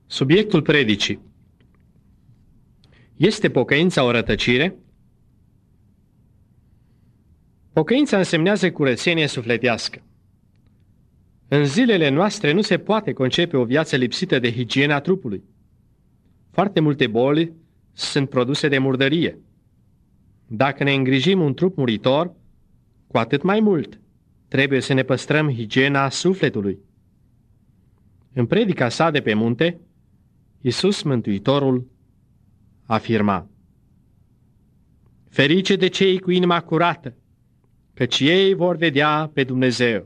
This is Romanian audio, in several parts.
Subiectul predicii. Este pocăința o rătăcire? Pocăința însemnează curățenie sufletească. În zilele noastre nu se poate concepe o viață lipsită de higiena trupului. Foarte multe boli sunt produse de murdărie. Dacă ne îngrijim un trup muritor, cu atât mai mult trebuie să ne păstrăm higiena sufletului. În predica sa de pe munte, Iisus Mântuitorul afirma: ferice de cei cu inima curată, căci ei vor vedea pe Dumnezeu.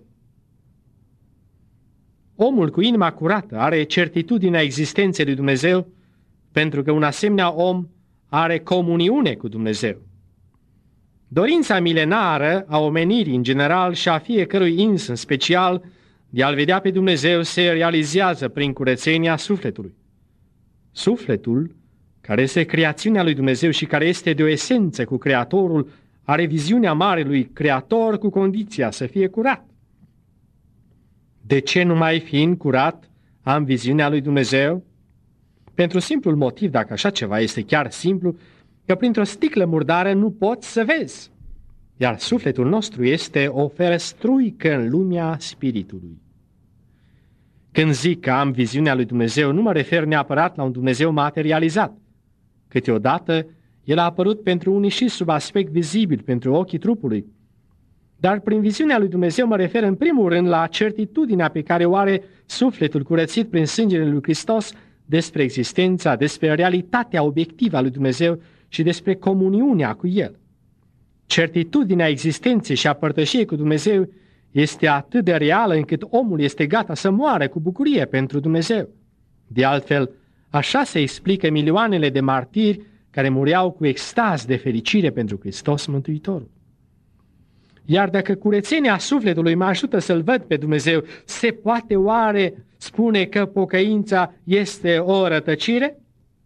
Omul cu inima curată are certitudinea existenței lui Dumnezeu, pentru că un asemenea om are comuniune cu Dumnezeu. Dorința milenară a omenirii în general și a fiecărui ins în special de a-L vedea pe Dumnezeu se realizează prin curățenia sufletului. Sufletul, care este creațiunea lui Dumnezeu și care este de o esență cu Creatorul, are viziunea Marelui Creator cu condiția să fie curat. De ce numai fiind curat am viziunea lui Dumnezeu? Pentru simplul motiv, dacă așa ceva este chiar simplu, că printr-o sticlă murdară nu poți să vezi, iar sufletul nostru este o ferăstruică în lumea spiritului. Când zic că am viziunea lui Dumnezeu, nu mă refer neapărat la un Dumnezeu materializat. Câteodată, El a apărut pentru unii și sub aspect vizibil pentru ochii trupului. Dar prin viziunea lui Dumnezeu mă refer în primul rând la certitudinea pe care o are sufletul curățit prin sângele lui Hristos despre existența, despre realitatea obiectivă a lui Dumnezeu și despre comuniunea cu El. Certitudinea existenței și a părtășiei cu Dumnezeu este atât de reală încât omul este gata să moară cu bucurie pentru Dumnezeu. De altfel, așa se explică milioanele de martiri care mureau cu extaz de fericire pentru Hristos Mântuitorul. Iar dacă curățenia sufletului mă ajută să-L văd pe Dumnezeu, se poate oare spune că pocăința este o rătăcire?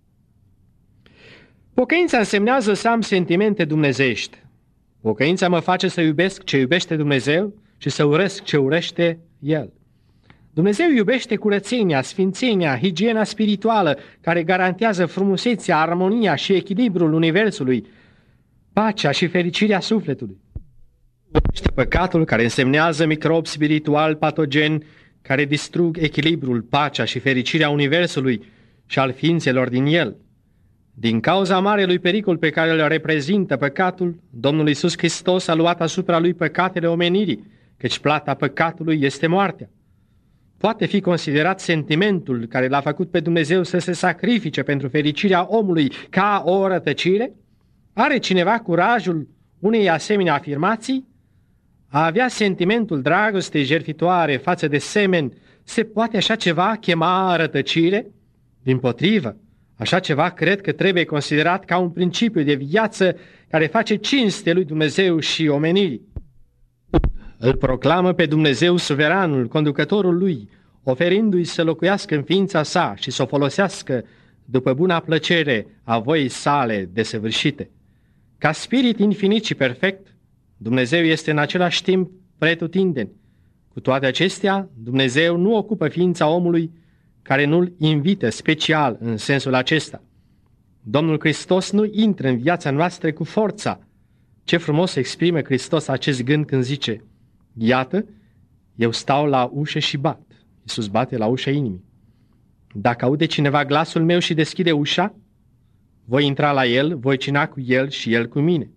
Pocăința însemnează să am sentimente dumnezeiești. Pocăința mă face să iubesc ce iubește Dumnezeu și să urăsc ce urăște El. Dumnezeu iubește curățenia, sfințenia, higiena spirituală, care garantează frumusețea, armonia și echilibrul universului, pacea și fericirea sufletului. Iubește păcatul, care însemnează microb spiritual patogen, care distrug echilibrul, pacea și fericirea universului și al ființelor din el. Din cauza marelui pericol pe care îl reprezintă păcatul, Domnul Iisus Hristos a luat asupra lui păcatele omenirii, căci plata păcatului este moartea. Poate fi considerat sentimentul care l-a făcut pe Dumnezeu să se sacrifice pentru fericirea omului ca o rătăcire? Are cineva curajul unei asemenea afirmații? A avea sentimentul dragostei jertfitoare față de semeni, se poate așa ceva chema rătăcire? Dimpotrivă, așa ceva cred că trebuie considerat ca un principiu de viață care face cinste lui Dumnezeu și omenirii. Îl proclamă pe Dumnezeu suveranul, conducătorul lui, oferindu-i să locuiască în ființa sa și să o folosească după buna plăcere a voii sale desăvârșite. Ca spirit infinit și perfect, Dumnezeu este în același timp pretutindeni. Cu toate acestea, Dumnezeu nu ocupă ființa omului care nu-l invită special în sensul acesta. Domnul Hristos nu intră în viața noastră cu forța. Ce frumos exprimă Hristos acest gând când zice: iată, eu stau la ușă și bat. Iisus bate la ușa inimii. Dacă aude cineva glasul meu și deschide ușa, voi intra la el, voi cina cu el și el cu mine.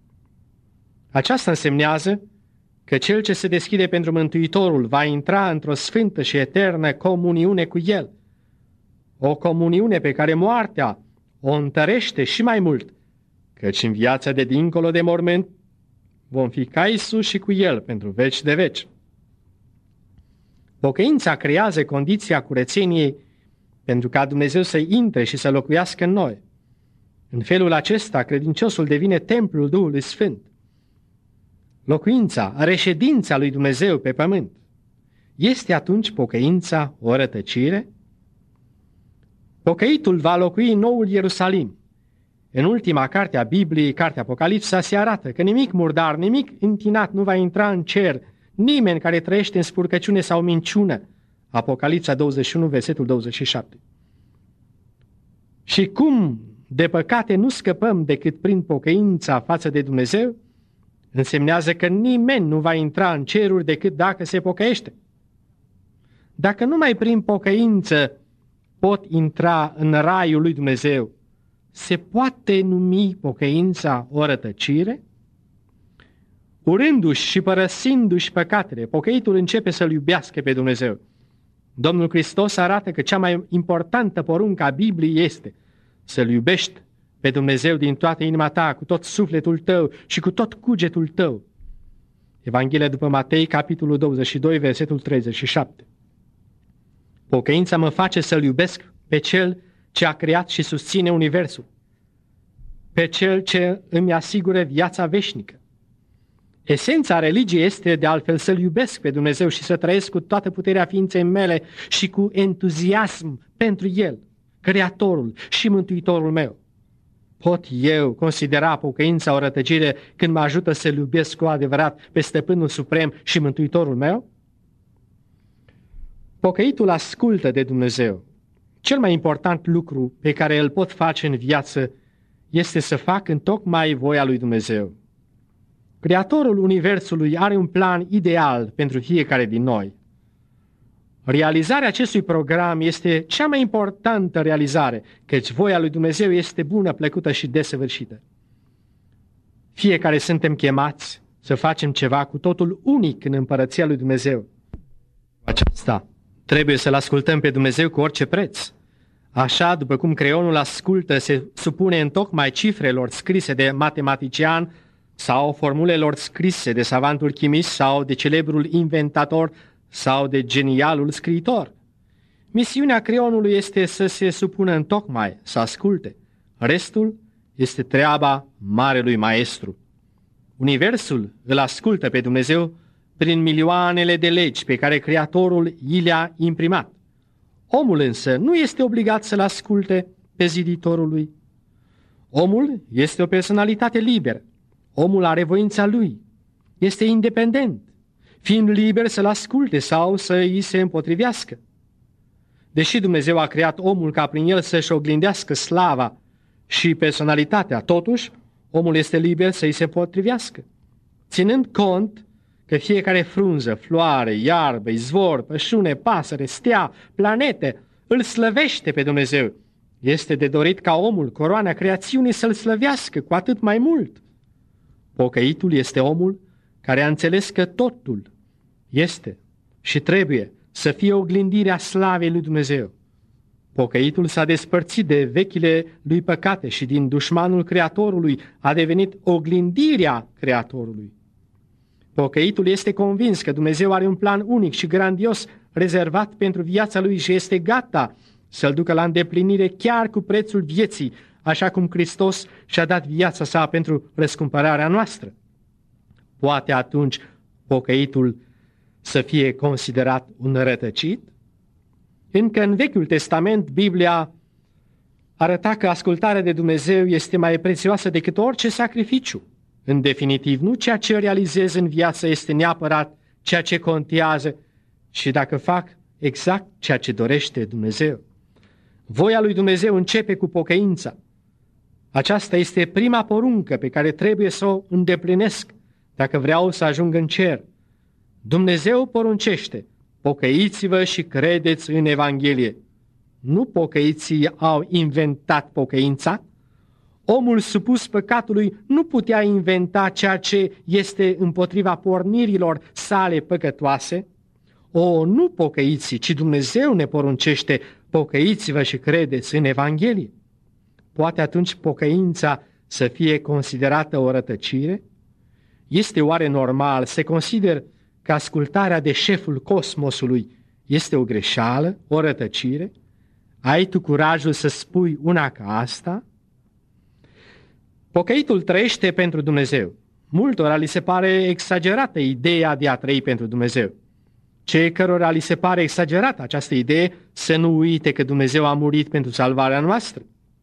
Aceasta însemnează că cel ce se deschide pentru Mântuitorul va intra într-o sfântă și eternă comuniune cu El. O comuniune pe care moartea o întărește și mai mult, căci în viața de dincolo de mormânt vom fi ca Iisus și cu El pentru veci de veci. Pocăința creează condiția curățeniei pentru ca Dumnezeu să intre și să locuiască în noi. În felul acesta, credinciosul devine templul Duhului Sfânt. Locuința, reședința lui Dumnezeu pe pământ. Este atunci pocăința o rătăcire? Pocăitul va locui în noul Ierusalim. În ultima carte a Bibliei, cartea Apocalipsa, se arată că nimic murdar, nimic întinat nu va intra în cer, nimeni care trăiește în spurcăciune sau minciună. Apocalipsa 21, versetul 27. Și cum de păcate nu scăpăm decât prin pocăința față de Dumnezeu, însemnează că nimeni nu va intra în ceruri decât dacă se pocăiește. Dacă numai prin pocăință pot intra în raiul lui Dumnezeu, se poate numi pocăința o rătăcire? Urându-și și părăsindu-și păcatele, pocăitul începe să-L iubească pe Dumnezeu. Domnul Hristos arată că cea mai importantă poruncă a Bibliei este să-L iubești pe Dumnezeu din toată inima ta, cu tot sufletul tău și cu tot cugetul tău. Evanghelia după Matei, capitolul 22, versetul 37. Pocăința mă face să-L iubesc pe Cel ce a creat și susține universul, pe Cel ce îmi asigură viața veșnică. Esența religiei este de altfel să-L iubesc pe Dumnezeu și să trăiesc cu toată puterea ființei mele și cu entuziasm pentru El, Creatorul și Mântuitorul meu. Pot eu considera pocăința o rătăcire când mă ajută să-L iubesc cu adevărat pe Stăpânul Suprem și Mântuitorul meu? Pocăitul ascultă de Dumnezeu. Cel mai important lucru pe care îl pot face în viață este să fac întocmai voia lui Dumnezeu. Creatorul Universului are un plan ideal pentru fiecare din noi. Realizarea acestui program este cea mai importantă realizare, căci voia lui Dumnezeu este bună, plăcută și desăvârșită. Fiecare suntem chemați să facem ceva cu totul unic în împărăția lui Dumnezeu. Aceasta trebuie să-L ascultăm pe Dumnezeu cu orice preț. Așa, după cum creionul ascultă, se supune întocmai cifrelor scrise de matematician sau formulelor scrise de savantul chimist sau de celebrul inventator sau de genialul scriitor. Misiunea creionului este să se supună întocmai, să asculte. Restul este treaba marelui maestru. Universul îl ascultă pe Dumnezeu prin milioanele de legi pe care Creatorul i le-a imprimat. Omul însă nu este obligat să-L asculte pe ziditorul lui. Omul este o personalitate liberă. Omul are voința lui. Este independent, fiind liber să-L asculte sau să îi se împotrivească. Deși Dumnezeu a creat omul ca prin el să-și oglindească slava și personalitatea, totuși, omul este liber să îi se împotrivească, ținând cont că fiecare frunză, floare, iarbă, izvor, pășune, pasăre, stea, planete, îl slăvește pe Dumnezeu. Este de dorit ca omul, coroana creațiunii, să-L slăvească cu atât mai mult. Pocăitul este omul care a înțeles că totul este și trebuie să fie oglindirea slavei lui Dumnezeu. Pocăitul s-a despărțit de vechile lui păcate și din dușmanul Creatorului a devenit oglindirea Creatorului. Pocăitul este convins că Dumnezeu are un plan unic și grandios rezervat pentru viața lui și este gata să-l ducă la îndeplinire chiar cu prețul vieții, așa cum Hristos și-a dat viața sa pentru răscumpărarea noastră. Poate atunci pocăitul să fie considerat un rătăcit? Încă în Vechiul Testament, Biblia arăta că ascultarea de Dumnezeu este mai prețioasă decât orice sacrificiu. În definitiv, nu ceea ce realizez în viață este neapărat ceea ce contează, ci dacă fac exact ceea ce dorește Dumnezeu. Voia lui Dumnezeu începe cu pocăința. Aceasta este prima poruncă pe care trebuie să o îndeplinesc dacă vreau să ajung în cer. Dumnezeu poruncește: pocăiți-vă și credeți în Evanghelie. Nu pocăiții au inventat pocăința. Omul supus păcatului nu putea inventa ceea ce este împotriva pornirilor sale păcătoase. Nu pocăiții, ci Dumnezeu ne poruncește: pocăiți-vă și credeți în Evanghelie. Poate atunci pocăința să fie considerată o rătăcire? Este oare normal să consider că ascultarea de șeful cosmosului este o greșeală, o rătăcire? Ai tu curajul să spui una ca asta? Pocăitul trăiește pentru Dumnezeu. Multora li se pare exagerată ideea de a trăi pentru Dumnezeu. Cei cărora li se pare exagerată această idee să nu uite că Dumnezeu a murit pentru salvarea noastră.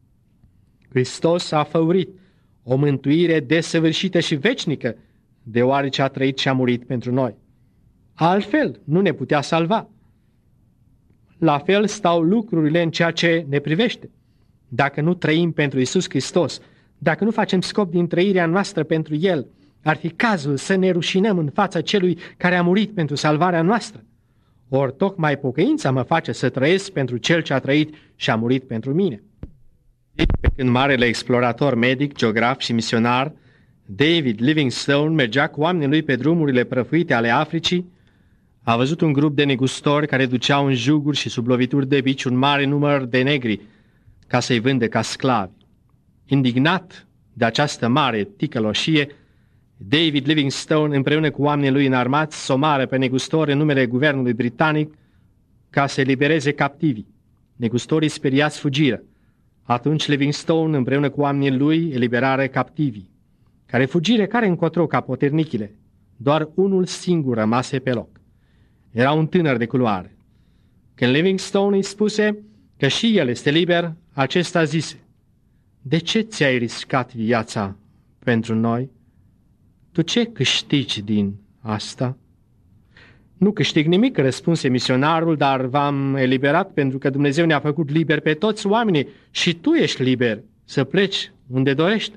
Hristos a făurit o mântuire desăvârșită și veșnică, deoarece a trăit și a murit pentru noi. Altfel nu ne putea salva. La fel stau lucrurile în ceea ce ne privește. dacă nu trăim pentru Iisus Hristos, dacă nu facem scop din trăirea noastră pentru El, ar fi cazul să ne rușinăm în fața Celui care a murit pentru salvarea noastră. Ori tocmai pocăința mă face să trăiesc pentru Cel ce a trăit și a murit pentru mine. Pe când marele explorator medic, geograf și misionar David Livingstone mergea cu oamenii lui pe drumurile prăfuite ale Africii, a văzut un grup de negustori care duceau în juguri și sub lovituri de bici un mare număr de negri ca să-i vândă ca sclavi. Indignat de această mare ticăloșie, David Livingstone, împreună cu oamenii lui înarmați, somară pe negustori în numele guvernului britanic ca să elibereze captivii. Negustorii speriați fugiră. Atunci Livingstone, împreună cu oamenii lui, eliberare captivii, care fugire care încotro ca poternichile. Doar unul singur rămase pe loc. Era un tânăr de culoare. Când Livingstone îi spuse că și el este liber, acesta zise: "De ce ți-ai riscat viața pentru noi? Tu ce câștigi din asta?" "Nu câștig nimic," răspunse misionarul, "dar v-am eliberat pentru că Dumnezeu ne-a făcut liberi pe toți oamenii și tu ești liber să pleci unde dorești."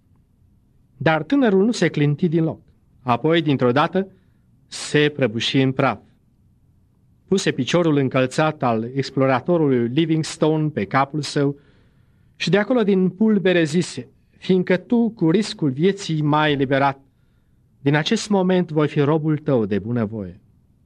Dar tânărul nu se clinti din loc. Apoi, dintr-o dată, se prăbuși în praf. Puse piciorul încălțat al exploratorului Livingstone pe capul său și de acolo din pulbere zise: "Fiindcă tu, cu riscul vieții, m-ai eliberat, din acest moment voi fi robul tău de bunăvoie."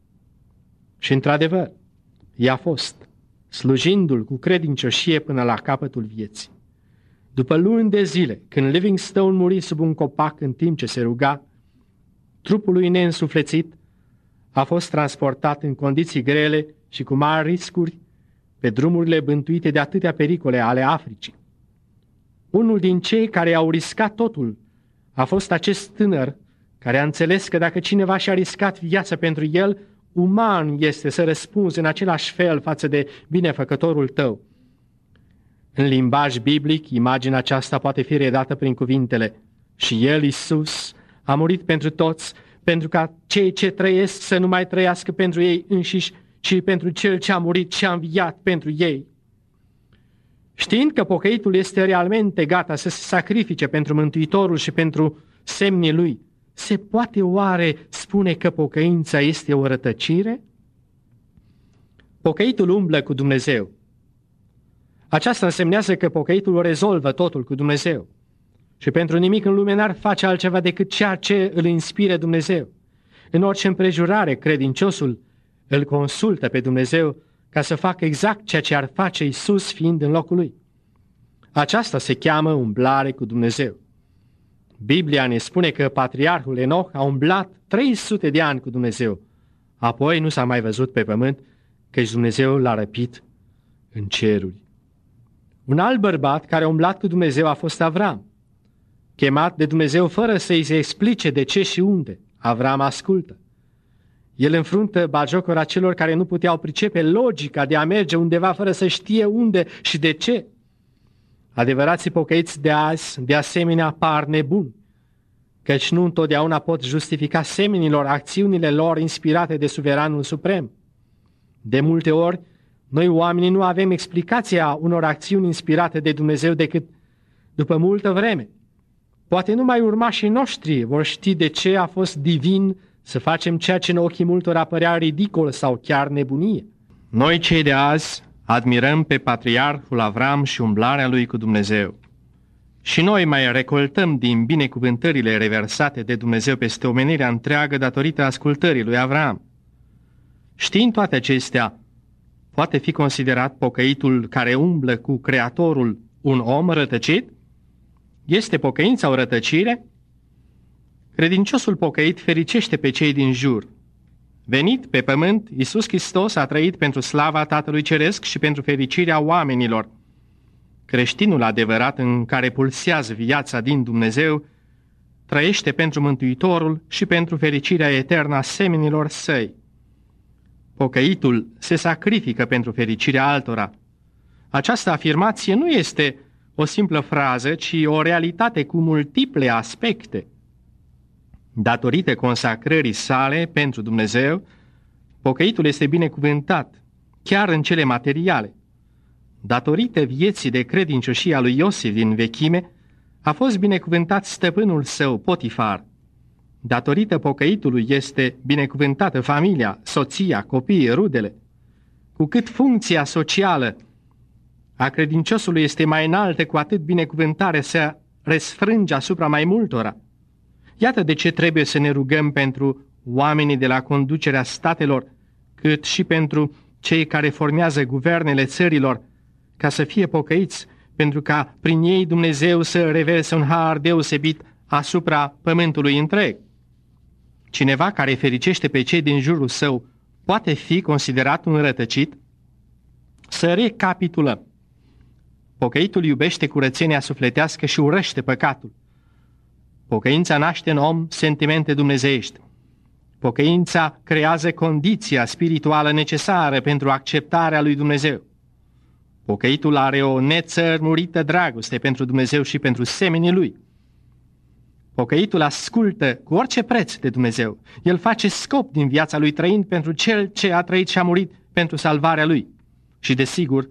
Și într-adevăr, i-a fost, slujindu-l cu credincioșie până la capătul vieții. După luni de zile, când Livingstone muri sub un copac în timp ce se ruga, trupul lui neînsuflețit a fost transportat în condiții grele și cu mari riscuri pe drumurile bântuite de atâtea pericole ale Africii. Unul din cei care au riscat totul a fost acest tânăr care a înțeles că dacă cineva și-a riscat viața pentru el, uman este să răspunzi în același fel față de binefăcătorul tău. În limbaj biblic, imaginea aceasta poate fi redată prin cuvintele: "Și El, Iisus, a murit pentru toți, pentru ca cei ce trăiesc să nu mai trăiască pentru ei înșiși, ci pentru Cel ce a murit și a înviat pentru ei." Știind că pocăitul este realmente gata să se sacrifice pentru Mântuitorul și pentru semnii Lui, se poate oare spune că pocăința este o rătăcire? Pocăitul umblă cu Dumnezeu. Aceasta însemnează că pocăitul rezolvă totul cu Dumnezeu și pentru nimic în lume n-ar face altceva decât ceea ce îl inspire Dumnezeu. În orice împrejurare, credinciosul îl consultă pe Dumnezeu ca să facă exact ceea ce ar face Iisus fiind în locul lui. Aceasta se cheamă umblare cu Dumnezeu. Biblia ne spune că patriarhul Enoch a umblat 300 de ani cu Dumnezeu. Apoi nu s-a mai văzut pe pământ, căci Dumnezeu l-a răpit în ceruri. Un alt bărbat care a umblat cu Dumnezeu a fost Avram. Chemat de Dumnezeu fără să-i se explice de ce și unde, Avram ascultă. El înfruntă batjocura celor care nu puteau pricepe logica de a merge undeva fără să știe unde și de ce. Adevărații pocăiți de azi, de asemenea, par nebuni, căci nu întotdeauna pot justifica semenilor acțiunile lor inspirate de Suveranul Suprem. De multe ori, noi oamenii nu avem explicația unor acțiuni inspirate de Dumnezeu decât după multă vreme. Poate numai urmașii noștri vor ști de ce a fost divin să facem ceea ce în ochii multora părea ridicol sau chiar nebunie. Noi cei de azi admirăm pe patriarhul Avram și umblarea lui cu Dumnezeu. Și noi mai recoltăm din binecuvântările reversate de Dumnezeu peste omenirea întreagă datorită ascultării lui Avram. Știind toate acestea, poate fi considerat pocăitul care umblă cu Creatorul un om rătăcit? Este pocăința o rătăcire? Credinciosul pocăit fericește pe cei din jur. Venit pe pământ, Iisus Hristos a trăit pentru slava Tatălui Ceresc și pentru fericirea oamenilor. Creștinul adevărat în care pulsează viața din Dumnezeu trăiește pentru Mântuitorul și pentru fericirea eternă a semenilor săi. Pocăitul se sacrifică pentru fericirea altora. Această afirmație nu este o simplă frază, ci o realitate cu multiple aspecte. Datorită consacrării sale pentru Dumnezeu, pocăitul este binecuvântat, chiar în cele materiale. Datorită vieții de credincioșie a lui Iosif din vechime, a fost binecuvântat stăpânul său, Potifar. Datorită pocăitului este binecuvântată familia, soția, copiii, rudele. Cu cât funcția socială a credinciosului este mai înaltă, cu atât binecuvântare se răsfrânge asupra mai multora. Iată de ce trebuie să ne rugăm pentru oamenii de la conducerea statelor, cât și pentru cei care formează guvernele țărilor, ca să fie pocăiți, pentru ca prin ei Dumnezeu să reverse un har deosebit asupra pământului întreg. Cineva care fericește pe cei din jurul său poate fi considerat un rătăcit? Să recapitulăm. Pocăitul iubește curățenia sufletească și urăște păcatul. Pocăința naște în om sentimente dumnezeiești. Pocăința creează condiția spirituală necesară pentru acceptarea lui Dumnezeu. Pocăitul are o nețărmurită dragoste pentru Dumnezeu și pentru semenii lui. Pocăitul ascultă cu orice preț de Dumnezeu. El face scop din viața lui trăind pentru cel ce a trăit și a murit pentru salvarea lui. Și desigur,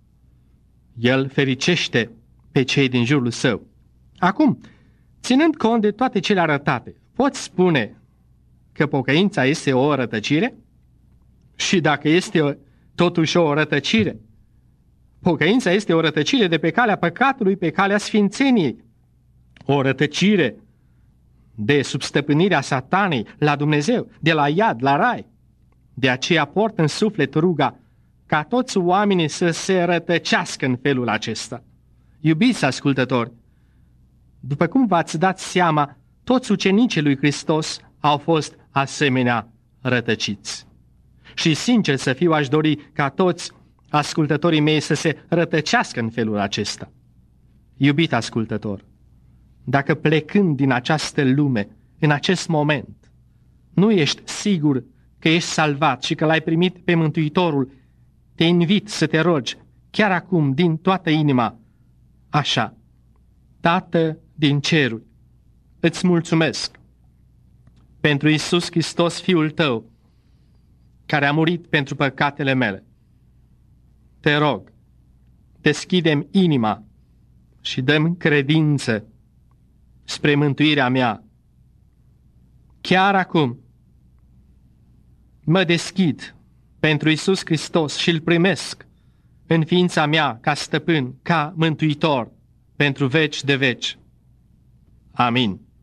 el fericește pe cei din jurul său. Acum, ținând cont de toate cele arătate, poți spune că pocăința este o rătăcire? Și dacă este totuși o rătăcire, pocăința este o rătăcire de pe calea păcatului, pe calea sfințeniei, o rătăcire de substăpânirea satanei la Dumnezeu, de la iad, la rai. De aceea port în suflet ruga ca toți oamenii să se rătăcească în felul acesta. Iubiți ascultători, după cum v-ați dat seama, toți ucenicii lui Hristos au fost asemenea rătăciți. Și sincer să fiu, aș dori ca toți ascultătorii mei să se rătăcească în felul acesta. Iubit ascultător, dacă plecând din această lume, în acest moment, nu ești sigur că ești salvat și că l-ai primit pe Mântuitorul, te invit să te rogi chiar acum din toată inima, așa: Tată din ceruri, îți mulțumesc pentru Iisus Hristos, Fiul Tău, care a murit pentru păcatele mele. Te rog, deschide-mi inima și dă-mi credință spre mântuirea mea. Chiar acum mă deschid pentru Iisus Hristos și îl primesc în ființa mea ca stăpân, ca mântuitor, pentru veci de veci. Amin.